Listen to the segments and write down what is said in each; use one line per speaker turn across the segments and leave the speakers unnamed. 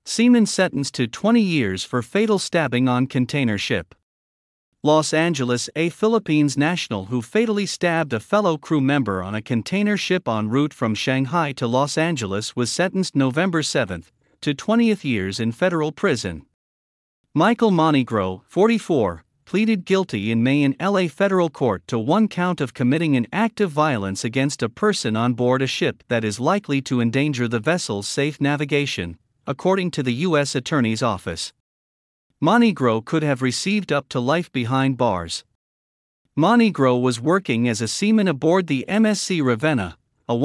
Seaman sentenced to 20 years for fatal stabbing on container ship. Los Angeles. A Philippines national who fatally stabbed a fellow crew member on a container ship en route from Shanghai to Los Angeles was sentenced November 7 to 20 years in federal prison. Michael Monegro, 44, pleaded guilty in May in LA federal court to one count of committing an act of violence against a person on board a ship that is likely to endanger the vessel's safe navigation, according to the U.S. Attorney's Office. Monegro could have received up to life behind bars. Monegro was working as a seaman aboard the MSC Ravenna, a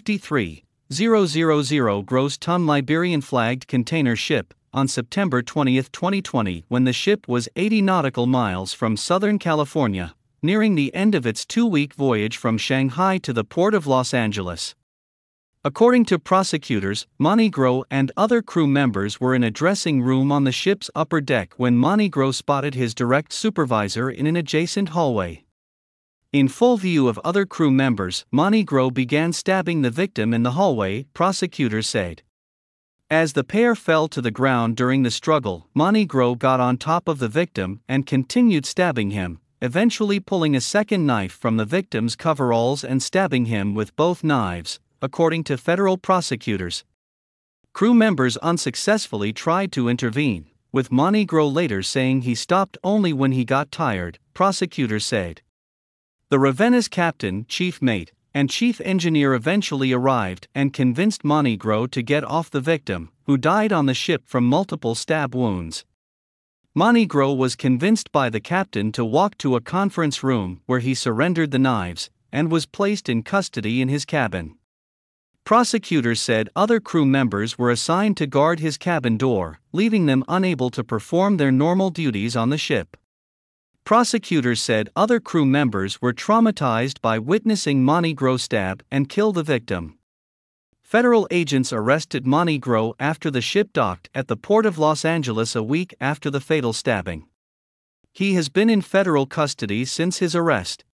153,000 gross-ton Liberian-flagged container ship, on September 20, 2020, when the ship was 80 nautical miles from Southern California, nearing the end of its 2-week voyage from Shanghai to the port of Los Angeles. According to prosecutors, Monegro and other crew members were in a dressing room on the ship's upper deck when Monegro spotted his direct supervisor in an adjacent hallway. In full view of other crew members, Monegro began stabbing the victim in the hallway, prosecutors said. As the pair fell to the ground during the struggle, Monegro got on top of the victim and continued stabbing him, eventually pulling a second knife from the victim's coveralls and stabbing him with both knives, according to federal prosecutors. Crew members unsuccessfully tried to intervene, with Monegro later saying he stopped only when he got tired, prosecutors said. The Ravenna's captain, chief mate, and chief engineer eventually arrived and convinced Monegro to get off the victim, who died on the ship from multiple stab wounds. Monegro was convinced by the captain to walk to a conference room where he surrendered the knives and was placed in custody in his cabin. Prosecutors said other crew members were assigned to guard his cabin door, leaving them unable to perform their normal duties on the ship. Prosecutors said other crew members were traumatized by witnessing Monegro stab and kill the victim. Federal agents arrested Monegro after the ship docked at the port of Los Angeles a week after the fatal stabbing. He has been in federal custody since his arrest.